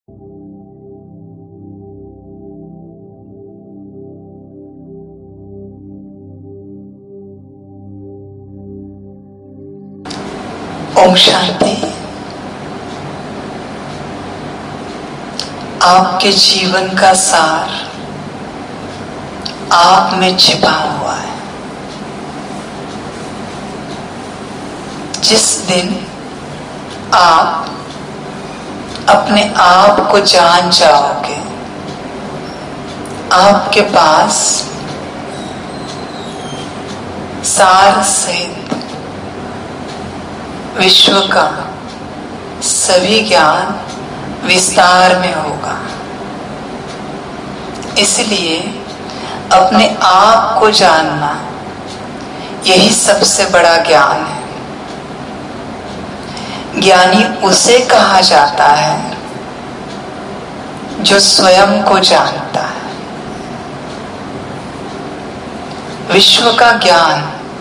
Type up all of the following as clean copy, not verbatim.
ओम शांति। आपके जीवन का सार आप में छिपा हुआ है। जिस दिन आप अपने आप को जान जाओगे, आपके पास सार सहित विश्व का सभी ज्ञान विस्तार में होगा। इसलिए अपने आप को जानना यही सबसे बड़ा ज्ञान है। ज्ञानी उसे कहा जाता है जो स्वयं को जानता है। विश्व का ज्ञान,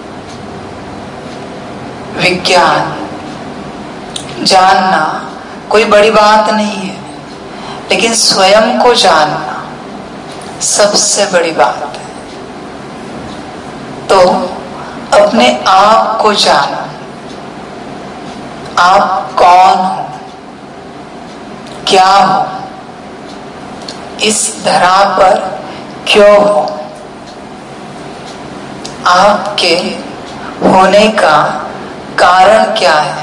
विज्ञान जानना कोई बड़ी बात नहीं है, लेकिन स्वयं को जानना सबसे बड़ी बात है। तो अपने आप को जानो। आप कौन हो, क्या हो, इस धरा पर क्यों हो, आपके होने का कारण क्या है।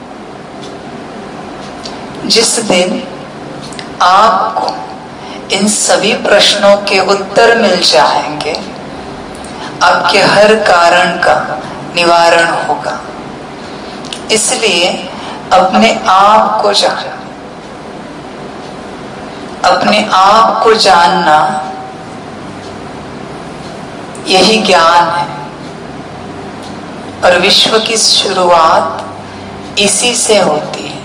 जिस दिन आपको इन सभी प्रश्नों के उत्तर मिल जाएंगे, आपके हर कारण का निवारण होगा। इसलिए अपने आप को जानो। अपने आप को जानना यही ज्ञान है, और विश्व की शुरुआत इसी से होती है।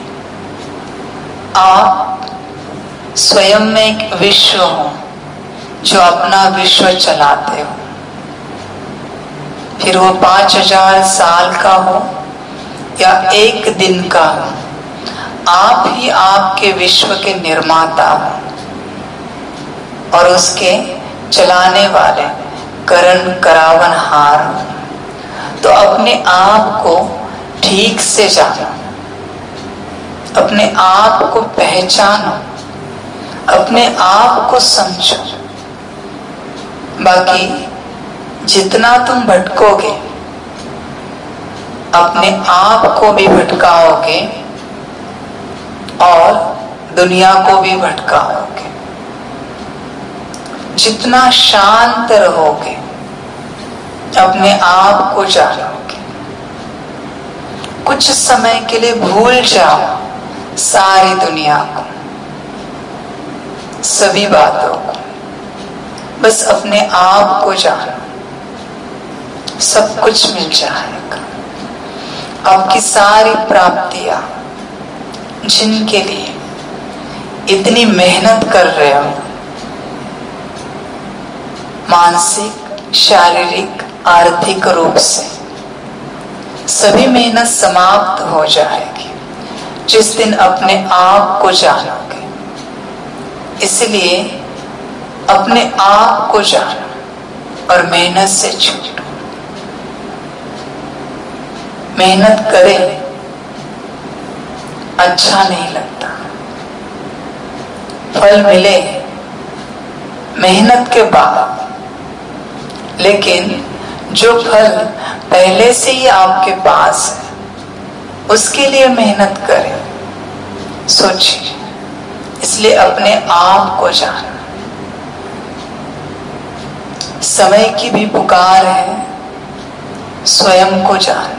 आप स्वयं में एक विश्व हो जो अपना विश्व चलाते हो। फिर वो 5000 साल का हो या एक दिन का हो, आप ही आपके विश्व के निर्माता हो और उसके चलाने वाले करण करावनहार हो। तो अपने आप को ठीक से जानो, अपने आप को पहचानो, अपने आप को समझो। बाकी जितना तुम भटकोगे, अपने आप को भी भटकाओगे और दुनिया को भी भटकाओगे। जितना शांत रहोगे, अपने आप को जानोगे। कुछ समय के लिए भूल जाओ सारी दुनिया को, सभी बातों को, बस अपने आप को जानो। सब कुछ मिल जाएगा। आपकी सारी प्राप्तियां, जिनके लिए इतनी मेहनत कर रहे हो, मानसिक, शारीरिक, आर्थिक रूप से, सभी मेहनत समाप्त हो जाएगी जिस दिन अपने आप को जानोगे। इसलिए अपने आप को जानो और मेहनत से छूटो। मेहनत करें, अच्छा नहीं लगता। फल मिले मेहनत के बाद, लेकिन जो फल पहले से ही आपके पास है, उसके लिए मेहनत करें, सोचिए। इसलिए अपने आप को जानो। समय की भी पुकार है, स्वयं को जानना।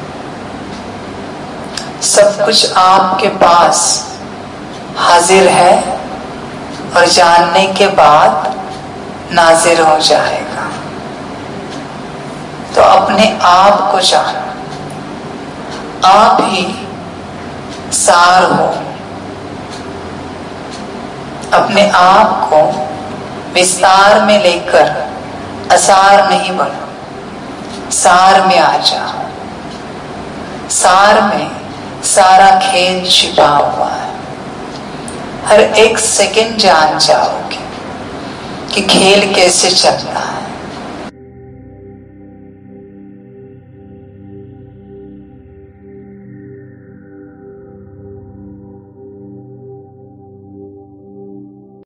सब कुछ आपके पास हाजिर है और जानने के बाद नाजिर हो जाएगा। तो अपने आप को जानो। आप ही सार हो। अपने आप को विस्तार में लेकर असार नहीं बनो, सार में आ जाओ। सार में सारा खेल छिपा हुआ है। हर एक सेकंड जान जाओगे कि खेल कैसे चलता है।